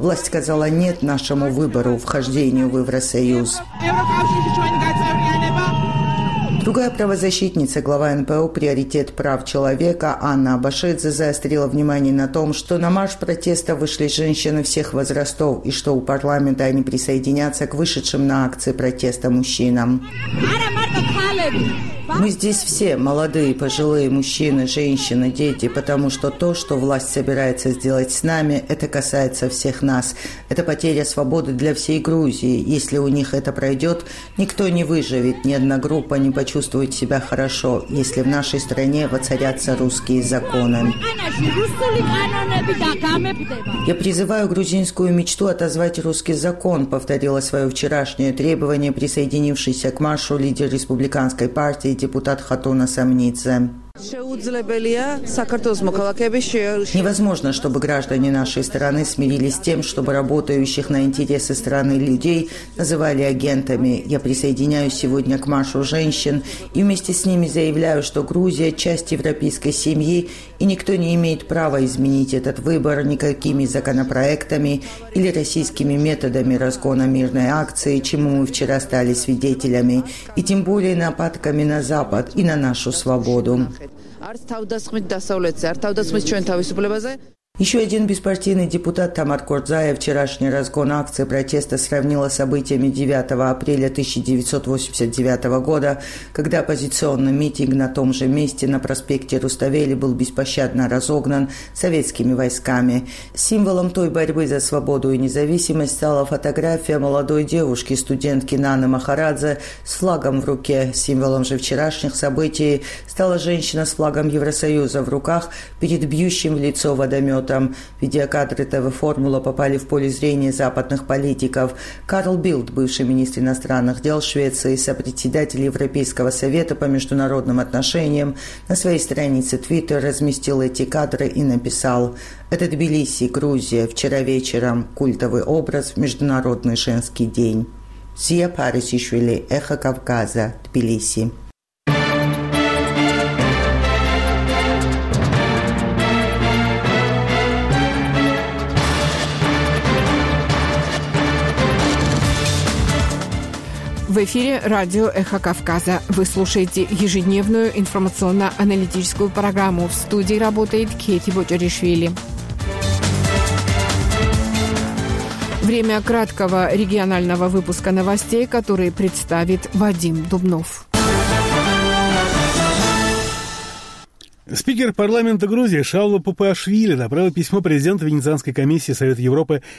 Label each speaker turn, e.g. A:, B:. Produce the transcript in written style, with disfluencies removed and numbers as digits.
A: Власть сказала «нет» нашему выбору, вхождению в Евросоюз. Другая правозащитница, глава НПО «Приоритет прав человека» Анна Абашидзе заострила внимание на том, что на марш протеста вышли женщины всех возрастов и что у парламента они присоединятся к вышедшим на акции протеста мужчинам. Мы здесь все, молодые, пожилые, мужчины, женщины, дети, потому что то, что власть собирается сделать с нами, это касается всех нас. Это потеря свободы для всей Грузии. Если у них это пройдет, никто не выживет, ни одна группа не почувствует себя хорошо, если в нашей стране воцарятся русские законы. Я призываю грузинскую мечту отозвать русский закон, повторила свое вчерашнее требование присоединившийся к маршу лидер республиканской партии депутат Хатуна Самнидзе. Невозможно, чтобы граждане нашей страны смирились с тем, чтобы работающих на интересы страны людей называли агентами. Я присоединяюсь сегодня к маршу женщин и вместе с ними заявляю, что Грузия – часть европейской семьи, и никто не имеет права изменить этот выбор никакими законопроектами или российскими методами разгона мирной акции, чему мы вчера стали свидетелями, и тем более нападками на Запад и на нашу свободу. Еще один беспартийный депутат Тамар Кордзая вчерашний разгон акции протеста сравнила с событиями 9 апреля 1989 года, когда оппозиционный митинг на том же месте на проспекте Руставели был беспощадно разогнан советскими войсками. Символом той борьбы за свободу и независимость стала фотография молодой девушки, студентки Наны Махарадзе, с флагом в руке. Символом же вчерашних событий стала женщина с флагом Евросоюза в руках перед бьющим в лицо водометом. Видеокадры ТВ-формула попали в поле зрения западных политиков. Карл Билд, бывший министр иностранных дел Швеции, сопредседатель Европейского совета по международным отношениям, на своей странице Twitter разместил эти кадры и написал: «Это Тбилиси, Грузия. Вчера вечером. Культовый образ в Международный женский день». Зия Парисишвили, Эхо Кавказа, Тбилиси.
B: В эфире радио «Эхо Кавказа». Вы слушаете ежедневную информационно-аналитическую программу. В студии работает Кейти Боджаришвили. Время краткого регионального выпуска новостей, который представит Вадим Дубнов.
C: Спикер парламента Грузии Шаула Папуашвили направил письмо президенту Венецианской комиссии Совета Европы